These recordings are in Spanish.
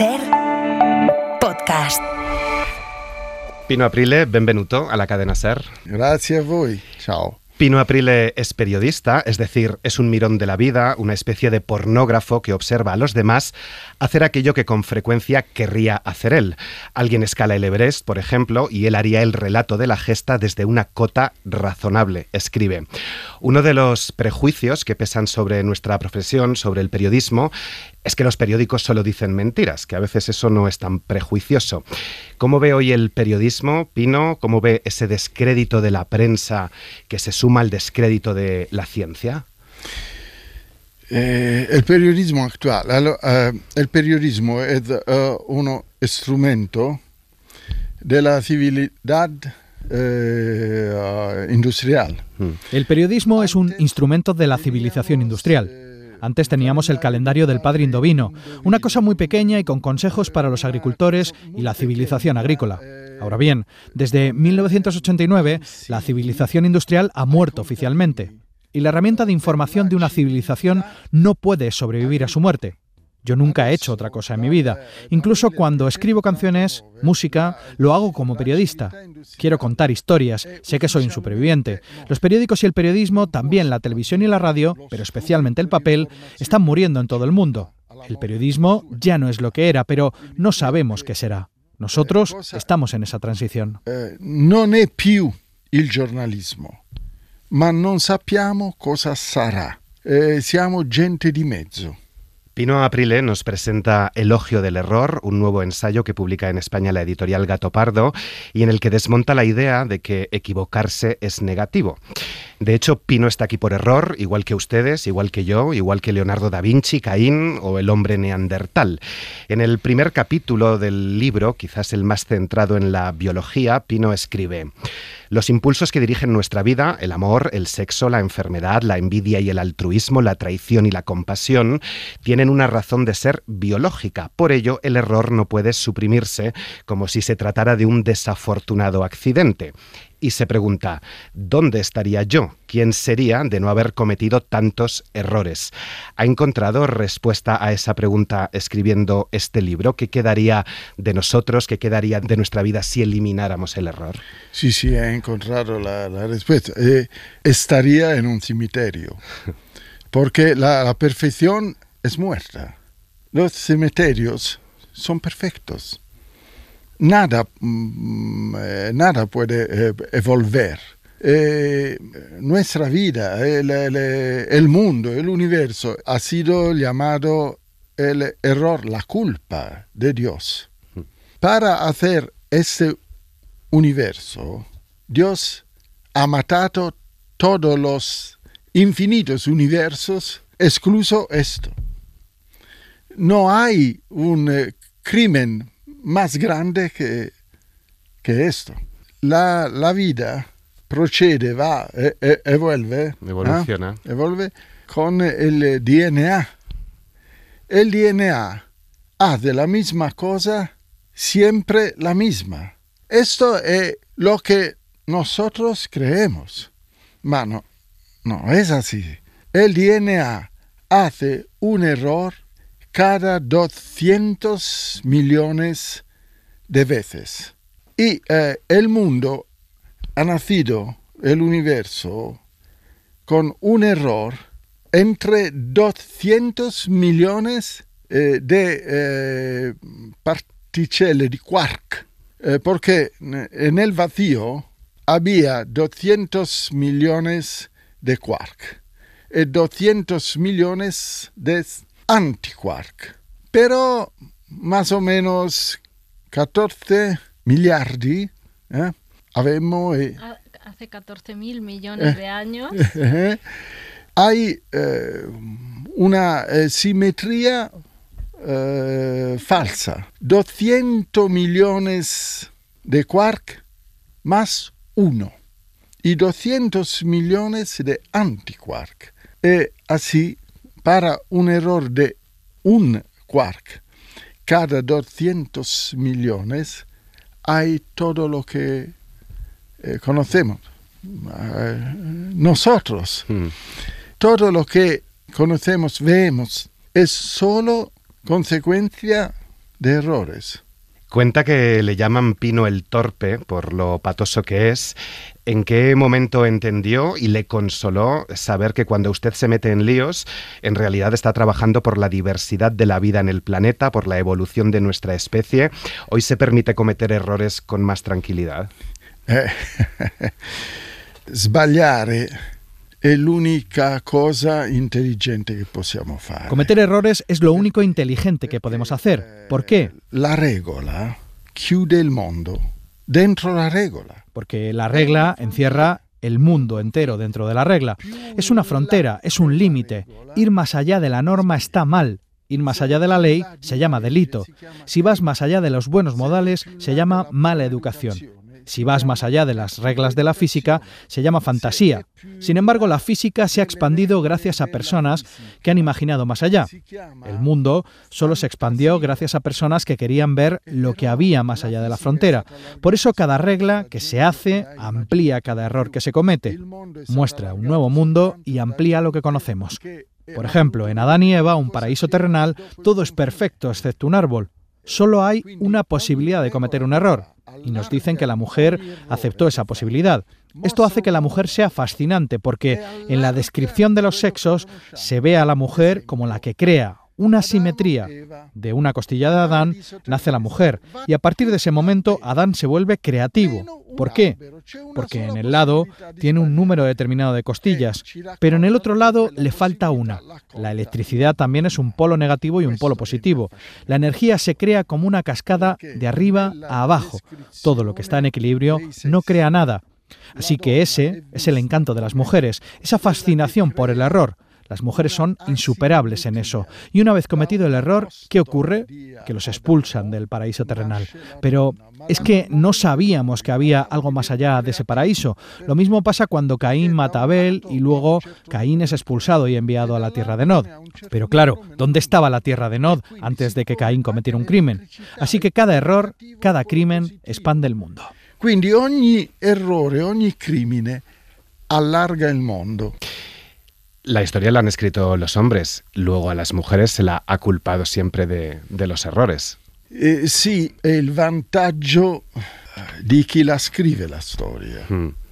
Ser podcast. Pino Aprile, benvenuto alla cadena Ser. Grazie a voi, ciao. Pino Aprile es periodista, es decir, es un mirón de la vida, una especie de pornógrafo que observa a los demás hacer aquello que con frecuencia querría hacer él. Alguien escala el Everest, por ejemplo, y él haría el relato de la gesta desde una cota razonable, escribe. Uno de los prejuicios que pesan sobre nuestra profesión, sobre el periodismo, es que los periódicos solo dicen mentiras, que a veces eso no es tan prejuicioso. ¿Cómo ve hoy el periodismo, Pino? ¿Cómo ve ese descrédito de la prensa que se suma al descrédito de la ciencia? El periodismo actual, el periodismo es un instrumento de la civilidad industrial. El periodismo es un instrumento de la civilización industrial. Antes teníamos el calendario del padre Indovino, una cosa muy pequeña y con consejos para los agricultores y la civilización agrícola. Ahora bien, desde 1989, la civilización industrial ha muerto oficialmente. Y la herramienta de información de una civilización no puede sobrevivir a su muerte. Yo nunca he hecho otra cosa en mi vida. Incluso cuando escribo canciones, música, lo hago como periodista. Quiero contar historias, sé que soy un superviviente. Los periódicos y el periodismo, también la televisión y la radio, pero especialmente el papel, están muriendo en todo el mundo. El periodismo ya no es lo que era, pero no sabemos qué será. Nosotros estamos en esa transición. Non è più il giornalismo, ma non sappiamo cosa sarà. Siamo gente di mezzo. Pino Aprile nos presenta Elogio del error, un nuevo ensayo que publica en España la editorial Gato Pardo y en el que desmonta la idea de que equivocarse es negativo. De hecho, Pino está aquí por error, igual que ustedes, igual que yo, igual que Leonardo da Vinci, Caín o el hombre neandertal. En el primer capítulo del libro, quizás el más centrado en la biología, Pino escribe: los impulsos que dirigen nuestra vida, el amor, el sexo, la enfermedad, la envidia y el altruismo, la traición y la compasión, tienen una razón de ser biológica. Por ello, el error no puede suprimirse como si se tratara de un desafortunado accidente. Y se pregunta, ¿dónde estaría yo? ¿Quién sería de no haber cometido tantos errores? ¿Ha encontrado respuesta a esa pregunta escribiendo este libro? ¿Qué quedaría de nosotros, qué quedaría de nuestra vida si elimináramos el error? Sí, he encontrado la respuesta. Estaría en un cementerio, porque la perfección es muerta. Los cementerios son perfectos. Nada puede evolver. Nuestra vida, el mundo, el universo ha sido llamado el error, la culpa de Dios. Para hacer este universo, Dios ha matado todos los infinitos universos, excluso esto. No hay un crimen más grande que esto. La vida procede, va, evoluciona. Evolve con el DNA. El DNA hace la misma cosa, siempre la misma. Esto es lo que nosotros creemos. Ma no es así. El DNA hace un error cada 200 millones de veces. Y el mundo ha nacido, el universo, con un error entre 200 millones de particelle de quark. Porque en el vacío había 200 millones de quark y 200 millones de antiquark, pero más o menos 14 miliardi avevamo hace 14.000 millones de años hay una simetría falsa. 200 millones de quark más 1 y 200 millones de antiquark. Y así, para un error de un quark cada 200 millones, hay todo lo que conocemos. Nosotros, todo lo que conocemos, vemos, es solo consecuencia de errores. Cuenta que le llaman Pino el Torpe por lo patoso que es. ¿En qué momento entendió y le consoló saber que cuando usted se mete en líos, en realidad está trabajando por la diversidad de la vida en el planeta, por la evolución de nuestra especie? Hoy se permite cometer errores con más tranquilidad. Sbagliare è l'unica cosa intelligente che possiamo fare. Cometer errores es lo único inteligente que podemos hacer. ¿Por qué? La regola chiude il mondo dentro la regola. Porque la regla encierra el mundo entero dentro de la regla. Es una frontera, es un límite. Ir más allá de la norma está mal. Ir más allá de la ley se llama delito. Si vas más allá de los buenos modales, se llama mala educación. Si vas más allá de las reglas de la física, se llama fantasía. Sin embargo, la física se ha expandido gracias a personas que han imaginado más allá. El mundo solo se expandió gracias a personas que querían ver lo que había más allá de la frontera. Por eso cada regla que se hace amplía cada error que se comete. Muestra un nuevo mundo y amplía lo que conocemos. Por ejemplo, en Adán y Eva, un paraíso terrenal, todo es perfecto excepto un árbol. Solo hay una posibilidad de cometer un error. Y nos dicen que la mujer aceptó esa posibilidad. Esto hace que la mujer sea fascinante porque en la descripción de los sexos se ve a la mujer como la que crea una simetría. De una costilla de Adán nace la mujer y a partir de ese momento Adán se vuelve creativo. ¿Por qué? Porque en el lado tiene un número determinado de costillas, pero en el otro lado le falta una. La electricidad también es un polo negativo y un polo positivo. La energía se crea como una cascada de arriba a abajo. Todo lo que está en equilibrio no crea nada. Así que ese es el encanto de las mujeres, esa fascinación por el error. Las mujeres son insuperables en eso. Y una vez cometido el error, ¿qué ocurre? Que los expulsan del paraíso terrenal. Pero es que no sabíamos que había algo más allá de ese paraíso. Lo mismo pasa cuando Caín mata a Abel y luego Caín es expulsado y enviado a la tierra de Nod. Pero claro, ¿dónde estaba la tierra de Nod antes de que Caín cometiera un crimen? Así que cada error, cada crimen expande el mundo. Quindi ogni errore, ogni crimine allarga il mondo. La historia la han escrito los hombres, luego a las mujeres se la ha culpado siempre de los errores. Sì, è il vantaggio di chi la scrive la storia.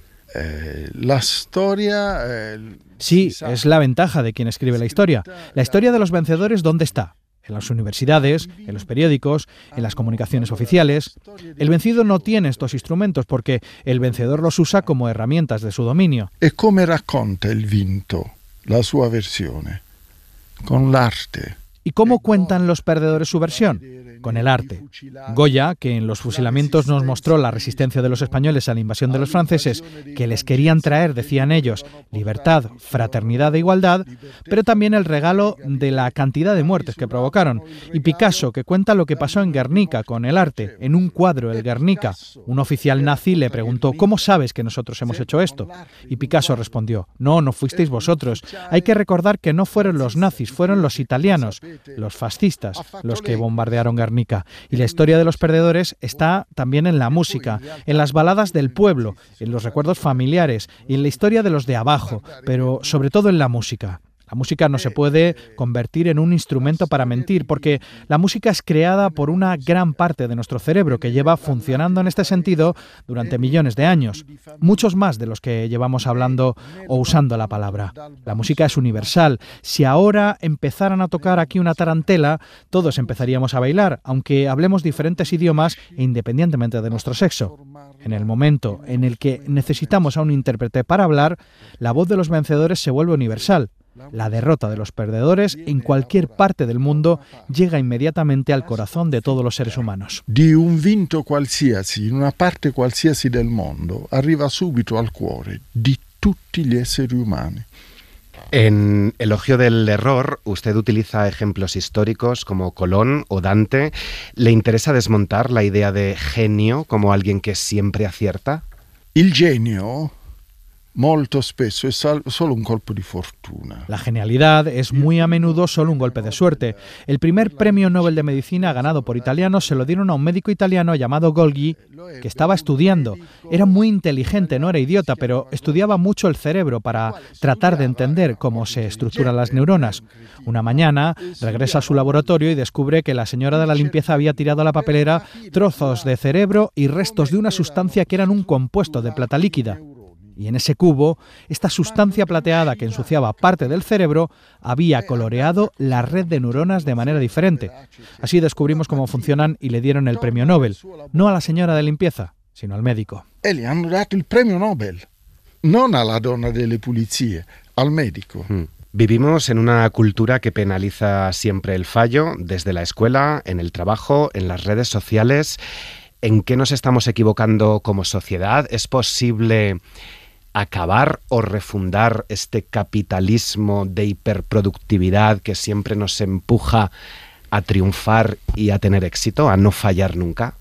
La storia... Sí, es la ventaja de quien escribe la historia. La historia de los vencedores, ¿dónde está? En las universidades, en los periódicos, en las comunicaciones oficiales. El vencido no tiene estos instrumentos porque el vencedor los usa como herramientas de su dominio. E come racconta il vinto la sua versione? Con l'arte. ¿Y cómo cuentan los perdedores su versión? Con el arte. Goya, que en los fusilamientos nos mostró la resistencia de los españoles a la invasión de los franceses, que les querían traer, decían ellos, libertad, fraternidad e igualdad, pero también el regalo de la cantidad de muertes que provocaron. Y Picasso, que cuenta lo que pasó en Guernica con el arte, en un cuadro, el Guernica. Un oficial nazi le preguntó, ¿cómo sabes que nosotros hemos hecho esto? Y Picasso respondió, no fuisteis vosotros. Hay que recordar que no fueron los nazis, fueron los italianos, los fascistas, los que bombardearon Guernica. Y la historia de los perdedores está también en la música, en las baladas del pueblo, en los recuerdos familiares y en la historia de los de abajo, pero sobre todo en la música. La música no se puede convertir en un instrumento para mentir, porque la música es creada por una gran parte de nuestro cerebro que lleva funcionando en este sentido durante millones de años, muchos más de los que llevamos hablando o usando la palabra. La música es universal. Si ahora empezaran a tocar aquí una tarantela, todos empezaríamos a bailar, aunque hablemos diferentes idiomas e independientemente de nuestro sexo. En el momento en el que necesitamos a un intérprete para hablar, la voz de los vencedores se vuelve universal. La derrota de los perdedores en cualquier parte del mundo llega inmediatamente al corazón de todos los seres humanos. Di un vinto qualsiasi, in una parte qualsiasi del mondo, arriva subito al cuore di tutti gli esseri umani. En Elogio del error, usted utiliza ejemplos históricos como Colón o Dante. ¿Le interesa desmontar la idea de genio como alguien que siempre acierta? Il genio molto spesso è solo un colpo di fortuna. La genialidad es muy a menudo solo un golpe de suerte. El primer premio Nobel de Medicina ganado por italianos se lo dieron a un médico italiano llamado Golgi, que estaba estudiando. Era muy inteligente, no era idiota, pero estudiaba mucho el cerebro para tratar de entender cómo se estructuran las neuronas. Una mañana regresa a su laboratorio y descubre que la señora de la limpieza había tirado a la papelera trozos de cerebro y restos de una sustancia que eran un compuesto de plata líquida. Y en ese cubo, esta sustancia plateada que ensuciaba parte del cerebro había coloreado la red de neuronas de manera diferente. Así descubrimos cómo funcionan y le dieron el premio Nobel, no a la señora de limpieza, sino al médico. E le hanno dato il premio Nobel, non alla donna delle pulizie, al médico. Vivimos en una cultura que penaliza siempre el fallo, desde la escuela, en el trabajo, en las redes sociales. ¿En qué nos estamos equivocando como sociedad? ¿Es posible acabar o refundar este capitalismo de hiperproductividad que siempre nos empuja a triunfar y a tener éxito, a no fallar nunca?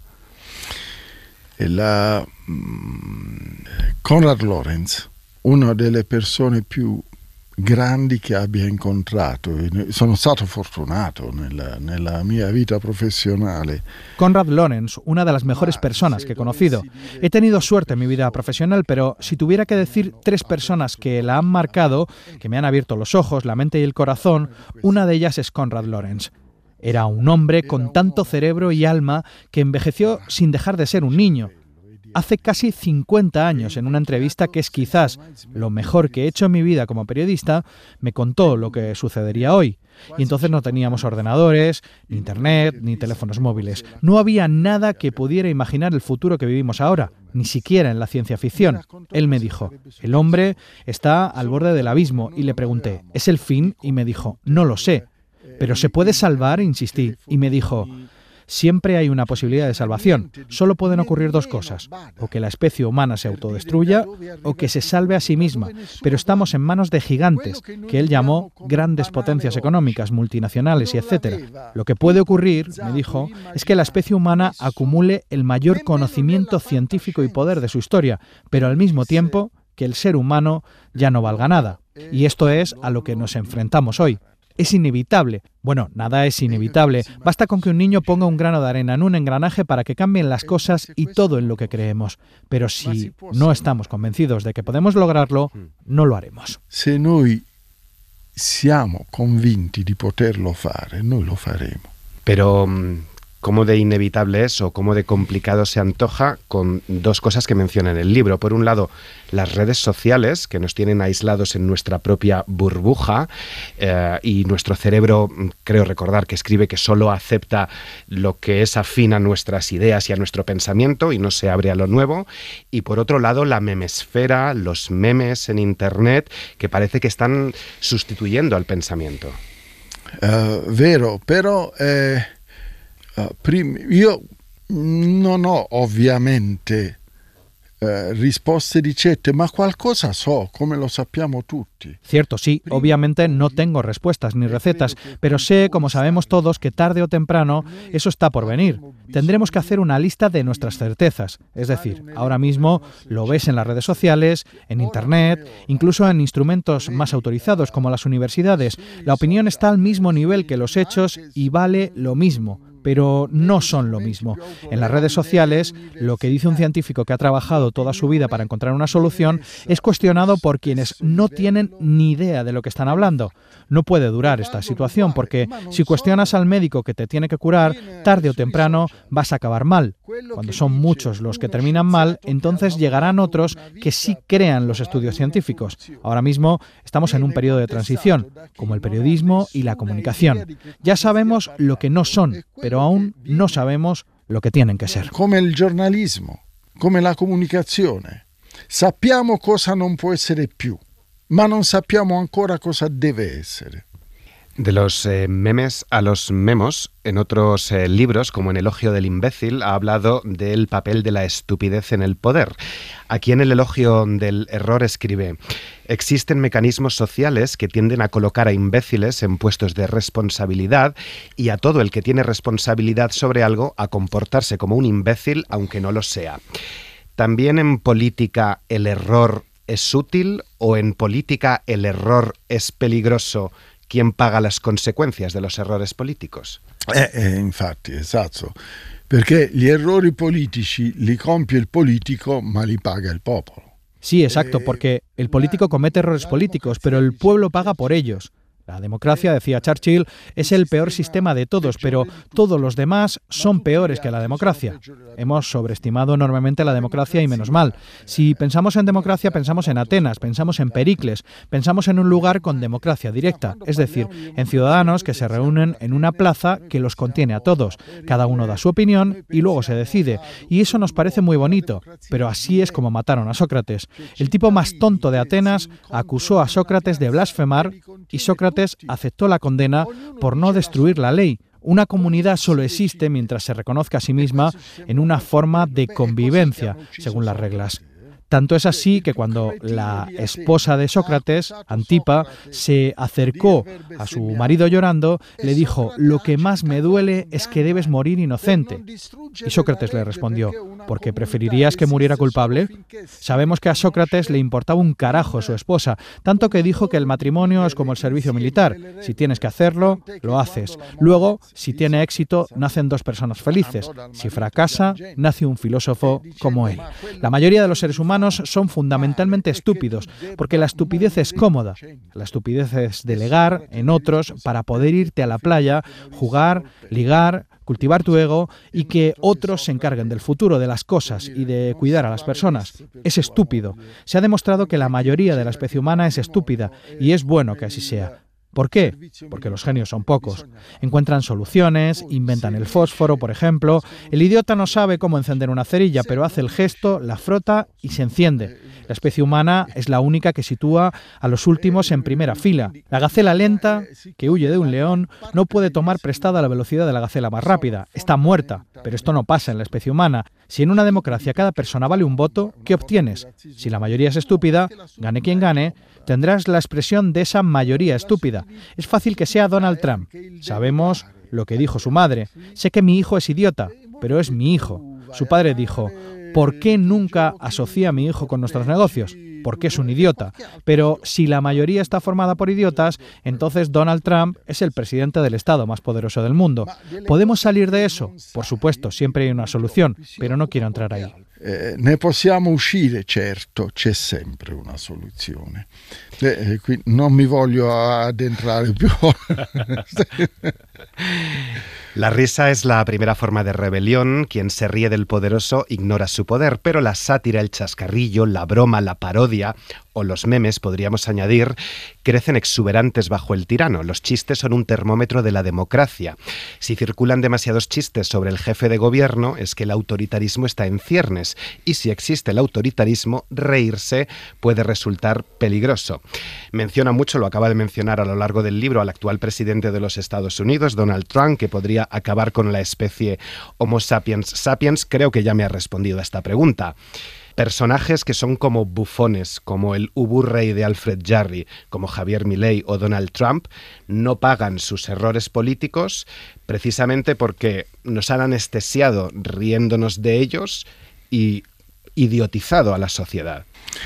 Konrad Lorenz, una delle persone più grandi che abbia incontrato. Sono stato fortunato nella mia vita professionale. Konrad Lorenz, una de las mejores personas que he conocido. He tenido suerte en mi vida profesional, pero si tuviera que decir 3 personas que la han marcado, que me han abierto los ojos, la mente y el corazón, una de ellas es Konrad Lorenz. Era un hombre con tanto cerebro y alma que envejeció sin dejar de ser un niño. Hace casi 50 años, en una entrevista que es quizás lo mejor que he hecho en mi vida como periodista, me contó lo que sucedería hoy. Y entonces no teníamos ordenadores, ni internet, ni teléfonos móviles. No había nada que pudiera imaginar el futuro que vivimos ahora, ni siquiera en la ciencia ficción. Él me dijo, el hombre está al borde del abismo, y le pregunté, ¿es el fin? Y me dijo, no lo sé. ¿Pero se puede salvar? Insistí. Y me dijo, siempre hay una posibilidad de salvación. Solo pueden ocurrir 2 cosas. O que la especie humana se autodestruya o que se salve a sí misma. Pero estamos en manos de gigantes, que él llamó grandes potencias económicas, multinacionales y etcétera. Lo que puede ocurrir, me dijo, es que la especie humana acumule el mayor conocimiento científico y poder de su historia, pero al mismo tiempo que el ser humano ya no valga nada. Y esto es a lo que nos enfrentamos hoy. Es inevitable. Bueno, nada es inevitable. Basta con que un niño ponga un grano de arena en un engranaje para que cambien las cosas y todo en lo que creemos. Pero si no estamos convencidos de que podemos lograrlo, no lo haremos. Se noi siamo convinti di poterlo fare, noi lo faremo. Pero cómo de inevitable es o cómo de complicado se antoja con 2 cosas que menciona en el libro. Por un lado, las redes sociales que nos tienen aislados en nuestra propia burbuja y nuestro cerebro, creo recordar que escribe que solo acepta lo que es afín a nuestras ideas y a nuestro pensamiento y no se abre a lo nuevo. Y por otro lado, la memesfera, los memes en Internet que parece que están sustituyendo al pensamiento. Vero, però io non ho ovviamente risposte ricette, ma qualcosa so, come lo sappiamo tutti. Cierto, sí, obviamente no tengo respuestas ni recetas, pero sé, como sabemos todos, que tarde o temprano eso está por venir. Tendremos que hacer una lista de nuestras certezas. Es decir, ahora mismo lo ves en las redes sociales, en Internet, incluso en instrumentos más autorizados como las universidades. La opinión está al mismo nivel que los hechos y vale lo mismo. Pero no son lo mismo. En las redes sociales, lo que dice un científico que ha trabajado toda su vida para encontrar una solución es cuestionado por quienes no tienen ni idea de lo que están hablando. No puede durar esta situación porque si cuestionas al médico que te tiene que curar, tarde o temprano vas a acabar mal. Cuando son muchos los que terminan mal, entonces llegarán otros que sí crean los estudios científicos. Ahora mismo estamos en un periodo de transición, como el periodismo y la comunicación. Ya sabemos lo que no son, pero aún no sabemos lo que tienen que ser. Come il giornalismo, come la comunicazione. Sappiamo cosa non può essere più, ma non sappiamo ancora cosa deve essere. De los memes a los memos, en otros libros, como en Elogio del imbécil, ha hablado del papel de la estupidez en el poder. Aquí en El elogio del error escribe: existen mecanismos sociales que tienden a colocar a imbéciles en puestos de responsabilidad y a todo el que tiene responsabilidad sobre algo a comportarse como un imbécil aunque no lo sea. También en política el error es útil o en política el error es peligroso? ¿Quién paga las consecuencias de los errores políticos? Infatti, esatto. Perché gli errori politici li compie il politico, ma li paga il popolo. Sí, exacto, porque el político comete errores políticos, pero el pueblo paga por ellos. La democracia, decía Churchill, es el peor sistema de todos, pero todos los demás son peores que la democracia. Hemos sobreestimado enormemente la democracia y menos mal. Si pensamos en democracia, pensamos en Atenas, pensamos en Pericles, pensamos en un lugar con democracia directa, es decir, en ciudadanos que se reúnen en una plaza que los contiene a todos. Cada uno da su opinión y luego se decide. Y eso nos parece muy bonito, pero así es como mataron a Sócrates. El tipo más tonto de Atenas acusó a Sócrates de blasfemar y Sócrates aceptó la condena por no destruir la ley. Una comunidad solo existe mientras se reconozca a sí misma en una forma de convivencia, según las reglas. Tanto es así que cuando la esposa de Sócrates, Antipa, se acercó a su marido llorando, le dijo: «Lo que más me duele es que debes morir inocente». Y Sócrates le respondió: «¿Por qué preferirías que muriera culpable?». Sabemos que a Sócrates le importaba un carajo su esposa, tanto que dijo que el matrimonio es como el servicio militar. Si tienes que hacerlo, lo haces. Luego, si tiene éxito, nacen dos personas felices. Si fracasa, nace un filósofo como él. La mayoría de los seres humanos son fundamentalmente estúpidos, porque la estupidez es cómoda. La estupidez es delegar en otros para poder irte a la playa, jugar, ligar, cultivar tu ego y que otros se encarguen del futuro de las cosas y de cuidar a las personas. Es estúpido. Se ha demostrado que la mayoría de la especie humana es estúpida y es bueno que así sea. ¿Por qué? Porque los genios son pocos. Encuentran soluciones, inventan el fósforo, por ejemplo. El idiota no sabe cómo encender una cerilla, pero hace el gesto, la frota y se enciende. La especie humana es la única que sitúa a los últimos en primera fila. La gacela lenta, que huye de un león, no puede tomar prestada la velocidad de la gacela más rápida. Está muerta. Pero esto no pasa en la especie humana. Si en una democracia cada persona vale un voto, ¿qué obtienes? Si la mayoría es estúpida, gane quien gane, tendrás la expresión de esa mayoría estúpida. Es fácil que sea Donald Trump. Sabemos lo que dijo su madre. Sé que mi hijo es idiota, pero es mi hijo. Su padre dijo: ¿por qué nunca asocia a mi hijo con nuestros negocios? Porque es un idiota. Pero si la mayoría está formada por idiotas, entonces Donald Trump es el presidente del Estado más poderoso del mundo. ¿Podemos salir de eso? Por supuesto, siempre hay una solución, pero no quiero entrar ahí. Ne possiamo uscire, certo, c'è sempre una soluzione. Qui non mi voglio addentrare più. La risa es la primera forma de rebelión. Quien se ríe del poderoso ignora su poder, pero la sátira, el chascarrillo, la broma, la parodia o los memes, podríamos añadir, crecen exuberantes bajo el tirano. Los chistes son un termómetro de la democracia. Si circulan demasiados chistes sobre el jefe de gobierno, es que el autoritarismo está en ciernes. Y si existe el autoritarismo, reírse puede resultar peligroso. Menciona mucho, lo acaba de mencionar a lo largo del libro, al actual presidente de los Estados Unidos, Donald Trump, que podría acabar con la especie Homo sapiens sapiens. Creo que ya me ha respondido a esta pregunta. Personajes que son como bufones, como el Ubu Rey de Alfred Jarry, como Javier Milei o Donald Trump, no pagan sus errores políticos precisamente porque nos han anestesiado riéndonos de ellos y idiotizado a la sociedad.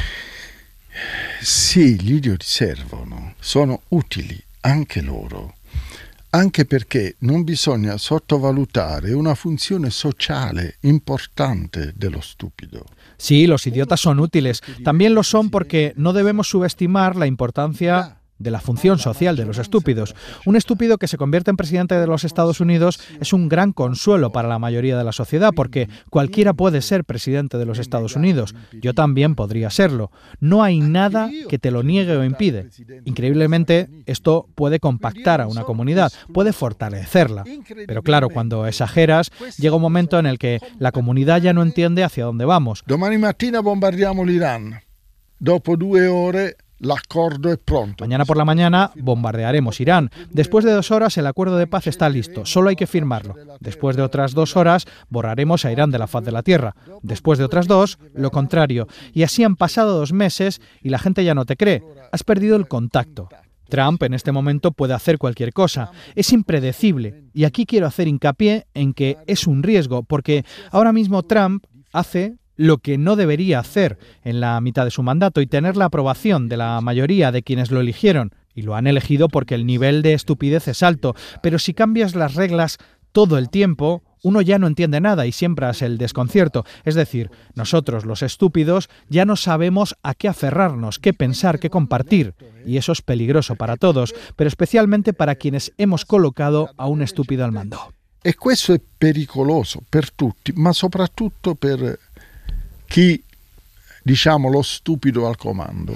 Sì, gli idioti servono, sono utili anche loro. Anche perché non bisogna sottovalutare una funzione sociale importante dello stupido. Sí, los idiotas son útiles. También lo son porque no debemos subestimar la importancia de la función social de los estúpidos. Un estúpido que se convierte en presidente de los Estados Unidos es un gran consuelo para la mayoría de la sociedad, porque cualquiera puede ser presidente de los Estados Unidos. Yo también podría serlo. No hay nada que te lo niegue o impide. Increíblemente, esto puede compactar a una comunidad, puede fortalecerla. Pero claro, cuando exageras, llega un momento en el que la comunidad ya no entiende hacia dónde vamos. Domani mattina bombardiamo l'Iran. Dopo 2 ore l'accordo è pronto. Mañana por la mañana bombardearemos Irán. Después de 2 horas el acuerdo de paz está listo, solo hay que firmarlo. Después de otras 2 horas borraremos a Irán de la faz de la tierra. Después de otras 2, lo contrario. Y así han pasado 2 meses y la gente ya no te cree. Has perdido el contacto. Trump en este momento puede hacer cualquier cosa. Es impredecible. Y aquí quiero hacer hincapié en que es un riesgo, porque ahora mismo Trump hace lo que no debería hacer en la mitad de su mandato y tener la aprobación de la mayoría de quienes lo eligieron. Y lo han elegido porque el nivel de estupidez es alto. Pero si cambias las reglas todo el tiempo, uno ya no entiende nada y siembras el desconcierto. Es decir, nosotros, los estúpidos, ya no sabemos a qué aferrarnos, qué pensar, qué compartir. Y eso es peligroso para todos, pero especialmente para quienes hemos colocado a un estúpido al mando. E questo è pericoloso per tutti, ma soprattutto per chi, diciamo, lo stupido al comando.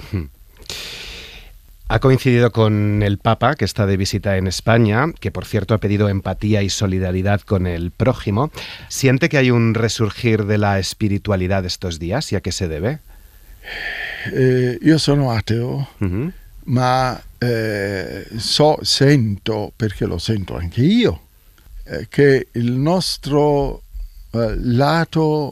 Ha coincidido con el Papa, que está de visita en España, que por cierto ha pedido empatía y solidaridad con el prójimo. ¿Siente que hay un resurgir de la espiritualidad estos días y a qué se debe? Io sono ateo, ma sento, perché lo sento anche io, che il nostro lato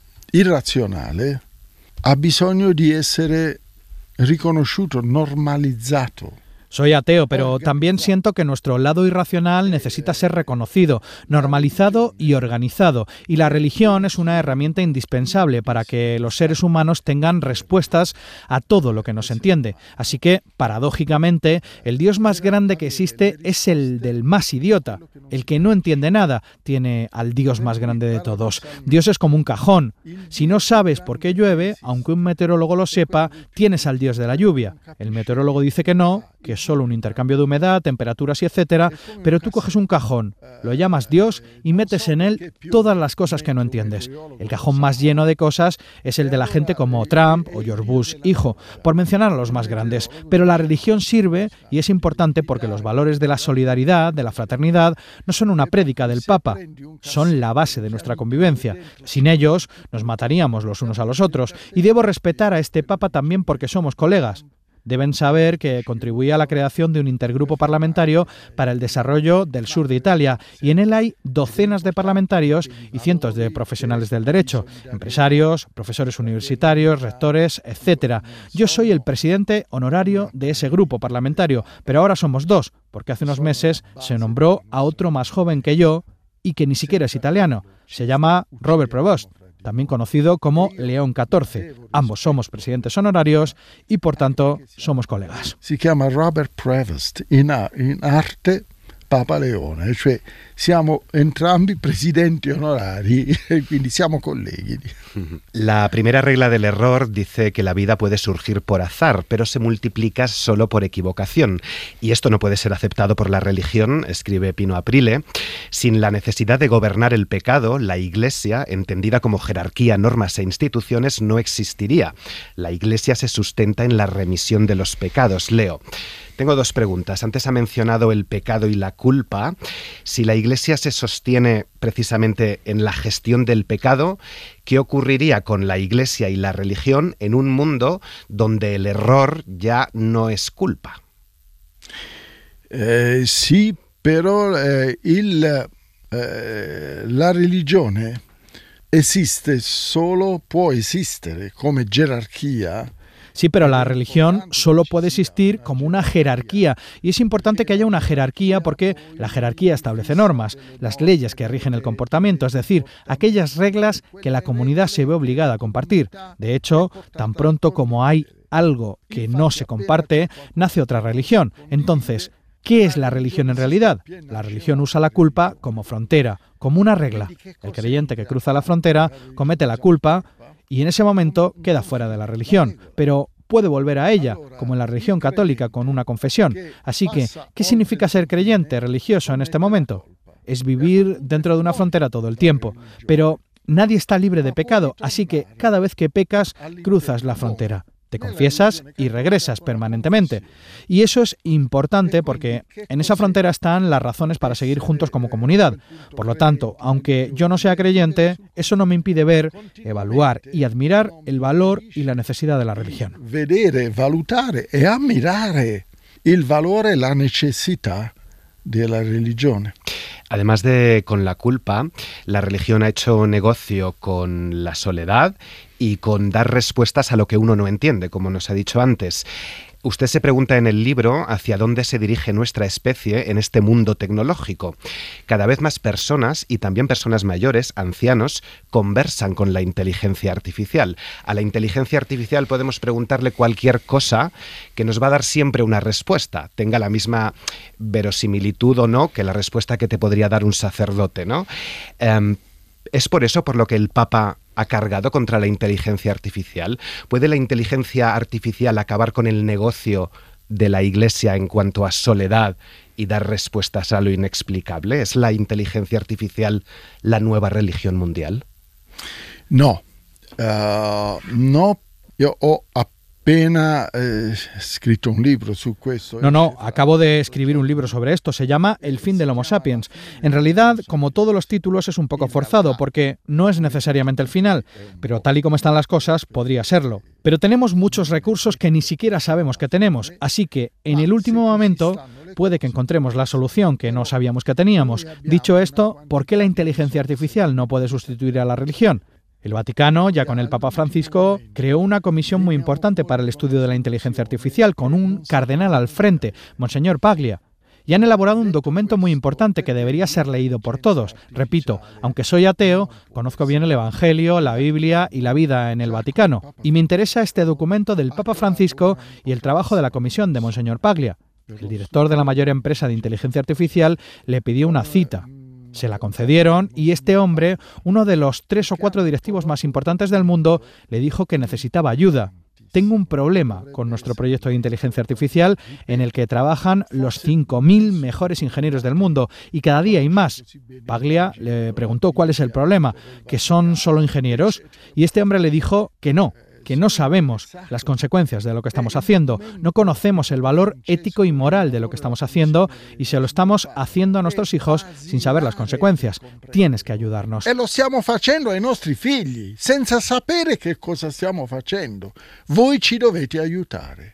irrazionale ha bisogno di essere riconosciuto, normalizzato. Soy ateo, pero también siento que nuestro lado irracional necesita ser reconocido, normalizado y organizado. Y la religión es una herramienta indispensable para que los seres humanos tengan respuestas a todo lo que nos entiende. Así que, paradójicamente, el Dios más grande que existe es el del más idiota. El que no entiende nada tiene al Dios más grande de todos. Dios es como un cajón. Si no sabes por qué llueve, aunque un meteorólogo lo sepa, tienes al Dios de la lluvia. El meteorólogo dice que no, que es solo un intercambio de humedad, temperaturas y etcétera, pero tú coges un cajón, lo llamas Dios y metes en él todas las cosas que no entiendes. El cajón más lleno de cosas es el de la gente como Trump o George Bush hijo, por mencionar a los más grandes. Pero la religión sirve y es importante porque los valores de la solidaridad, de la fraternidad, no son una prédica del Papa, son la base de nuestra convivencia. Sin ellos nos mataríamos los unos a los otros y debo respetar a este Papa también porque somos colegas. Deben saber que contribuía a la creación de un intergrupo parlamentario para el desarrollo del sur de Italia y en él hay docenas de parlamentarios y cientos de profesionales del derecho, empresarios, profesores universitarios, rectores, etc. Yo soy el presidente honorario de ese grupo parlamentario, pero ahora somos dos, porque hace unos meses se nombró a otro más joven que yo y que ni siquiera es italiano. Se llama Robert Prevost, también conocido como León XIV. Ambos somos presidentes honorarios y, por tanto, somos colegas. Si chiama Robert Prevost, in arte Papa Leone, cioè siamo entrambi presidenti onorari e quindi siamo colleghi. La primera regla del error dice que la vida puede surgir por azar, pero se multiplica solo por equivocación. Y esto no puede ser aceptado por la religión, escribe Pino Aprile. Sin la necesidad de gobernar el pecado, la Iglesia, entendida como jerarquía, normas e instituciones, no existiría. La Iglesia se sustenta en la remisión de los pecados. Leo. Tengo dos preguntas. Antes ha mencionado el pecado y la culpa. Si la Iglesia se sostiene precisamente en la gestión del pecado, ¿qué ocurriría con la Iglesia y la religión en un mundo donde el error ya no es culpa? Sì, però la religione esiste solo, può esistere come gerarchia. Sí, pero la religión solo puede existir como una jerarquía y es importante que haya una jerarquía porque la jerarquía establece normas, las leyes que rigen el comportamiento, es decir, aquellas reglas que la comunidad se ve obligada a compartir. De hecho, tan pronto como hay algo que no se comparte, nace otra religión. Entonces, ¿qué es la religión en realidad? La religión usa la culpa como frontera, como una regla. El creyente que cruza la frontera comete la culpa y en ese momento queda fuera de la religión, pero puede volver a ella, como en la religión católica con una confesión. Así que, ¿qué significa ser creyente religioso en este momento? Es vivir dentro de una frontera todo el tiempo, pero nadie está libre de pecado, así que cada vez que pecas, cruzas la frontera. Te confiesas y regresas permanentemente. Y eso es importante porque en esa frontera están las razones para seguir juntos como comunidad. Por lo tanto, aunque yo no sea creyente, eso no me impide ver, evaluar y admirar el valor y la necesidad de la religión. Vedere, valutare e ammirare il valore e la necessità della religione. Además de con la culpa, la religión ha hecho negocio con la soledad y con dar respuestas a lo que uno no entiende, como nos ha dicho antes. Usted se pregunta en el libro hacia dónde se dirige nuestra especie en este mundo tecnológico. Cada vez más personas, y también personas mayores, ancianos, conversan con la inteligencia artificial. A la inteligencia artificial podemos preguntarle cualquier cosa que nos va a dar siempre una respuesta, tenga la misma verosimilitud o no que la respuesta que te podría dar un sacerdote, ¿no? ¿Es por eso por lo que el Papa ha cargado contra la inteligencia artificial? ¿Puede la inteligencia artificial acabar con el negocio de la Iglesia en cuanto a soledad y dar respuestas a lo inexplicable? ¿Es la inteligencia artificial la nueva religión mundial? No, no, yo ho appena scritto un libro su questo. No, acabo de escribir un libro sobre esto, se llama El fin del Homo sapiens. En realidad, como todos los títulos, es un poco forzado, porque no es necesariamente el final, pero tal y como están las cosas, podría serlo. Pero tenemos muchos recursos que ni siquiera sabemos que tenemos, así que en el último momento puede que encontremos la solución que no sabíamos que teníamos. Dicho esto, ¿por qué la inteligencia artificial no puede sustituir a la religión? El Vaticano, ya con el Papa Francisco, creó una comisión muy importante para el estudio de la inteligencia artificial, con un cardenal al frente, Monseñor Paglia. Y han elaborado un documento muy importante que debería ser leído por todos. Repito, aunque soy ateo, conozco bien el Evangelio, la Biblia y la vida en el Vaticano. Y me interesa este documento del Papa Francisco y el trabajo de la comisión de Monseñor Paglia. El director de la mayor empresa de inteligencia artificial le pidió una cita. Se la concedieron y este hombre, uno de los 3 o 4 directivos más importantes del mundo, le dijo que necesitaba ayuda. Tengo un problema con nuestro proyecto de inteligencia artificial en el que trabajan los 5.000 mejores ingenieros del mundo y cada día hay más. Paglia le preguntó cuál es el problema, que son solo ingenieros, y este hombre le dijo que no sabemos las consecuencias de lo que estamos haciendo, no conocemos el valor ético y moral de lo que estamos haciendo y se lo estamos haciendo a nuestros hijos sin saber las consecuencias. Tienes que ayudarnos. E lo stiamo facendo ai nostri figli, senza sapere che cosa stiamo facendo. Voi ci dovete aiutare.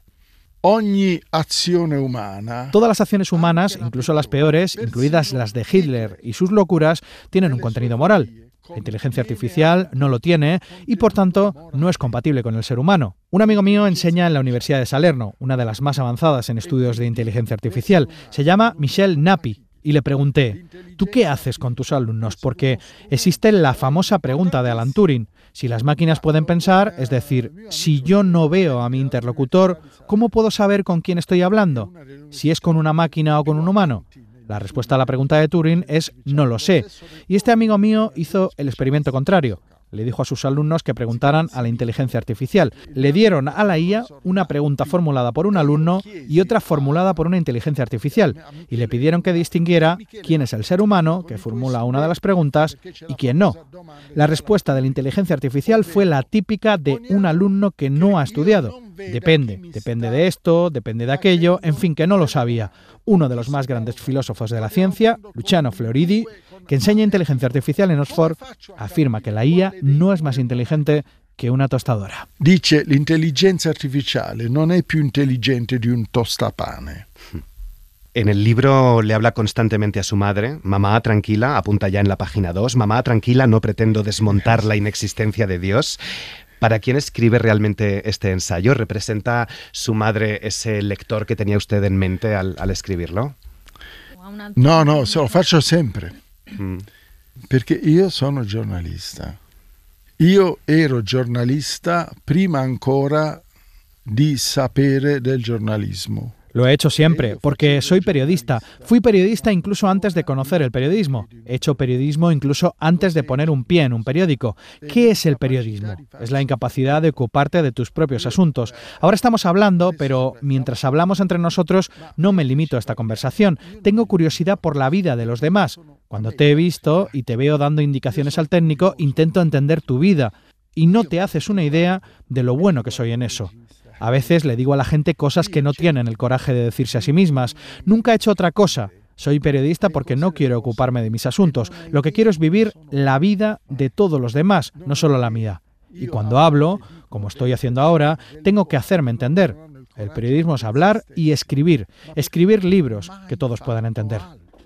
Ogni azione humana. Todas las acciones humanas, incluso las peores, incluidas las de Hitler y sus locuras, tienen un contenido moral. La inteligencia artificial no lo tiene y, por tanto, no es compatible con el ser humano. Un amigo mío enseña en la Universidad de Salerno, una de las más avanzadas en estudios de inteligencia artificial. Se llama Michel Napi. Y le pregunté, ¿tú qué haces con tus alumnos? Porque existe la famosa pregunta de Alan Turing. Si las máquinas pueden pensar, es decir, si yo no veo a mi interlocutor, ¿cómo puedo saber con quién estoy hablando? ¿Si es con una máquina o con un humano? La respuesta a la pregunta de Turing es no lo sé. Y este amigo mío hizo el experimento contrario. Le dijo a sus alumnos que preguntaran a la inteligencia artificial. Le dieron a la IA una pregunta formulada por un alumno y otra formulada por una inteligencia artificial. Y le pidieron que distinguiera quién es el ser humano que formula una de las preguntas y quién no. La respuesta de la inteligencia artificial fue la típica de un alumno que no ha estudiado. Depende de esto, depende de aquello, en fin, que no lo sabía. Uno de los más grandes filósofos de la ciencia, Luciano Floridi, que enseña inteligencia artificial en Oxford, afirma que la IA no es más inteligente que una tostadora. Dice, l'intelligenza artificiale non è più intelligente di un tostapane. En el libro le habla constantemente a su madre. Mamá, tranquila, apunta ya en la página 2. Mamá, tranquila, no pretendo desmontar la inexistencia de Dios. ¿Para quién escribe realmente este ensayo? ¿Representa su madre ese lector que tenía usted en mente al escribirlo? No, se lo faccio sempre. Perché io sono giornalista. Io ero giornalista prima ancora di sapere del giornalismo. Lo he hecho siempre, porque soy periodista. Fui periodista incluso antes de conocer el periodismo. He hecho periodismo incluso antes de poner un pie en un periódico. ¿Qué es el periodismo? Es la incapacidad de ocuparte de tus propios asuntos. Ahora estamos hablando, pero mientras hablamos entre nosotros no me limito a esta conversación. Tengo curiosidad por la vida de los demás. Cuando te he visto y te veo dando indicaciones al técnico, intento entender tu vida y no te haces una idea de lo bueno que soy en eso. A veces le digo a la gente cosas que no tienen el coraje de decirse a sí mismas. Nunca he hecho otra cosa. Soy periodista porque no quiero ocuparme de mis asuntos. Lo que quiero es vivir la vida de todos los demás, no solo la mía. Y cuando hablo, como estoy haciendo ahora, tengo que hacerme entender. El periodismo es hablar y escribir. Escribir libros que todos puedan entender.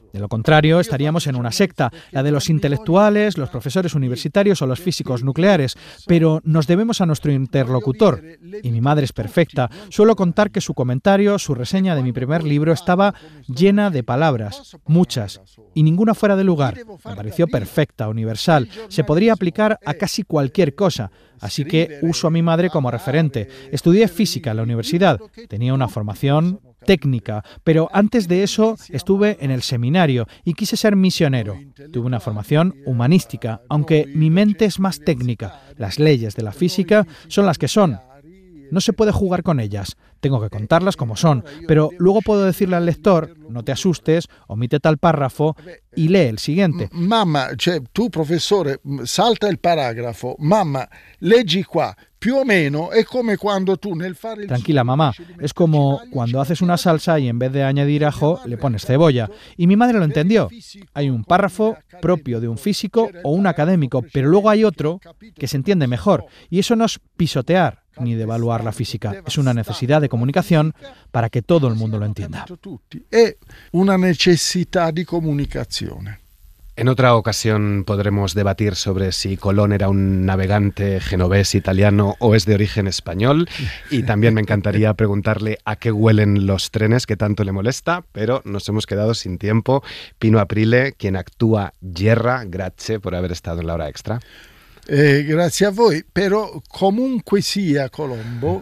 De lo contrario, estaríamos en una secta, la de los intelectuales, los profesores universitarios o los físicos nucleares, pero nos debemos a nuestro interlocutor. Y mi madre es perfecta. Suelo contar que su comentario, su reseña de mi primer libro estaba llena de palabras, muchas, y ninguna fuera de lugar. Me pareció perfecta, universal. Se podría aplicar a casi cualquier cosa. Así que uso a mi madre como referente. Estudié física en la universidad. Tenía una formación técnica, pero antes de eso estuve en el seminario y quise ser misionero. Tuve una formación humanística, aunque mi mente es más técnica. Las leyes de la física son las que son. No se puede jugar con ellas. Tengo que contarlas como son, pero luego puedo decirle al lector, no te asustes, omite tal párrafo y lee el siguiente. Mamma, tu professore, salta il paragrafo. Mamma, leggi qua. Più o meno è come quando tu nel fare il... Tranquila, mamá, es como cuando haces una salsa y en vez de añadir ajo le pones cebolla. Y mi madre lo entendió. Hay un párrafo propio de un físico o un académico, pero luego hay otro que se entiende mejor. Y eso no es pisotear ni devaluar la física. Es una necesidad de comunicación para que todo el mundo lo entienda. È una necessità di comunicazione. En otra ocasión podremos debatir sobre si Colón era un navegante genovés italiano o es de origen español, y también me encantaría preguntarle a qué huelen los trenes que tanto le molesta, pero nos hemos quedado sin tiempo. Pino Aprile, quien actúa Gerra, grazie por haber estado en la hora extra. Grazie a voi, però comunque sia Colombo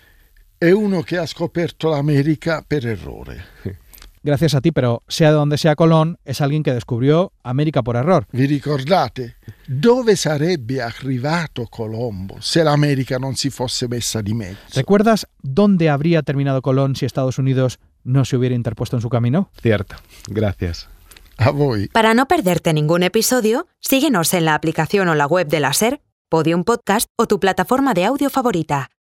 è uno che ha scoperto l'America per errore. Gracias a ti, pero sea de donde sea Colón, es alguien que descubrió América por error. Vi ricordate? Dove sarebbe arrivato Colombo se l'America non si fosse messa di mezzo? ¿Recuerdas dónde habría terminado Colón si Estados Unidos no se hubiera interpuesto en su camino? Cierto, gracias. A voi. Para no perderte ningún episodio, síguenos en la aplicación o la web de la SER, Podium Podcast o tu plataforma de audio favorita.